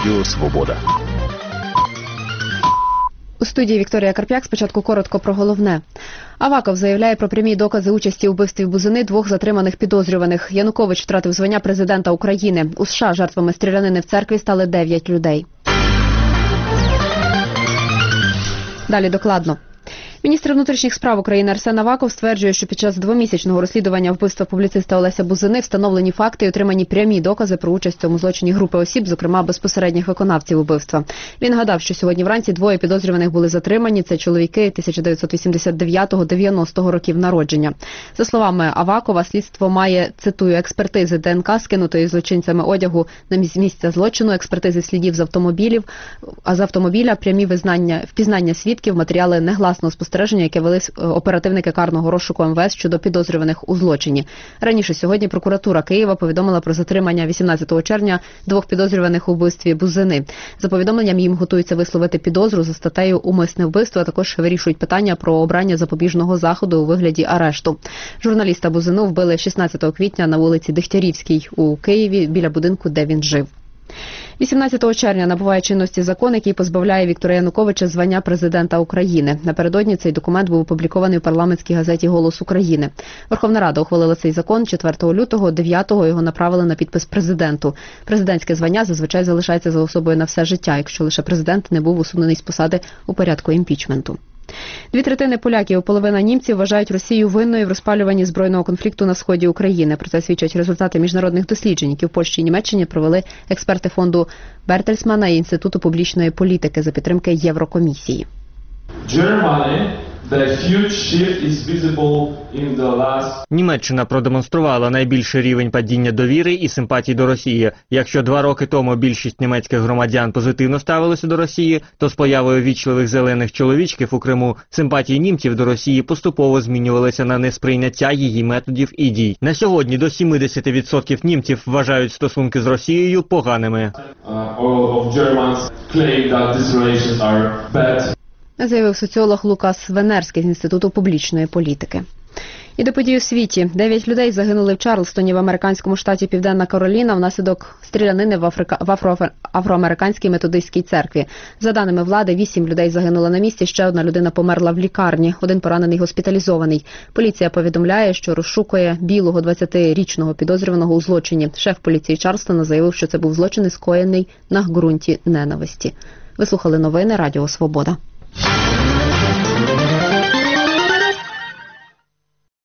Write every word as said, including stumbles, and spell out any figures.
Радіо Свобода. У студії Вікторія Карп'як. Спочатку коротко про головне. Аваков заявляє про прямі докази участі у вбивстві Бузини двох затриманих підозрюваних. Янукович втратив звання президента України. У США жертвами стрілянини в церкві стали дев'ять людей. Далі докладно. Міністр внутрішніх справ України Арсен Аваков стверджує, що під час двомісячного розслідування вбивства публіциста Олеся Бузини встановлені факти і отримані прямі докази про участь у цьому злочині групи осіб, зокрема безпосередніх виконавців убивства. Він нагадав, що сьогодні вранці двоє підозрюваних були затримані. Це чоловіки тисяча дев'ятсот вісімдесят дев'ятого - дев'яностого років народження. За словами Авакова, слідство має, цитую, експертизи ДНК, скинутої злочинцями одягу на місця злочину, експертизи слідів з автомобілів, а з автомобіля прямі визнання, впізнання свідків, матеріали негласного спостереження, яке вели оперативники карного розшуку ем ве ес щодо підозрюваних у злочині. Раніше сьогодні прокуратура Києва повідомила про затримання вісімнадцятого червня двох підозрюваних у вбивстві Бузини. За повідомленням, їм готуються висловити підозру за статтею «Умисне вбивство», а також вирішують питання про обрання запобіжного заходу у вигляді арешту. Журналіста Бузину вбили шістнадцятого квітня на вулиці Дегтярівській у Києві біля будинку, де він жив. вісімнадцятого червня набуває чинності закон, який позбавляє Віктора Януковича звання президента України. Напередодні цей документ був опублікований у парламентській газеті «Голос України». Верховна Рада ухвалила цей закон четвертого лютого, дев'ятого його направили на підпис президенту. Президентське звання зазвичай залишається за особою на все життя, якщо лише президент не був усунений з посади у порядку імпічменту. Дві третини поляків і половина німців вважають Росію винною в розпалюванні збройного конфлікту на сході України. Про це свідчать результати міжнародних досліджень, які в Польщі і Німеччині провели експерти фонду Бертельсмана і Інституту публічної політики за підтримки Єврокомісії. Німеччина продемонструвала найбільший рівень падіння довіри і симпатій до Росії. Якщо два роки тому більшість німецьких громадян позитивно ставилися до Росії, то з появою вічливих зелених чоловічків у Криму симпатії німців до Росії поступово змінювалися на несприйняття її методів і дій. На сьогодні до сімдесят відсотків німців вважають стосунки з Росією поганими. Заявив соціолог Лукас Венерський з Інституту публічної політики. І до подій у світі. Дев'ять людей загинули в Чарлстоні в американському штаті Південна Кароліна внаслідок стрілянини в, Африка... в Афро... Афроамериканській методистській церкві. За даними влади, вісім людей загинуло на місці, ще одна людина померла в лікарні, один поранений госпіталізований. Поліція повідомляє, що розшукує білого двадцятирічного підозрюваного у злочині. Шеф поліції Чарлстона заявив, що це був злочин, скоєний на ґрунті ненависті. Ви слухали новини Радіо Свобода.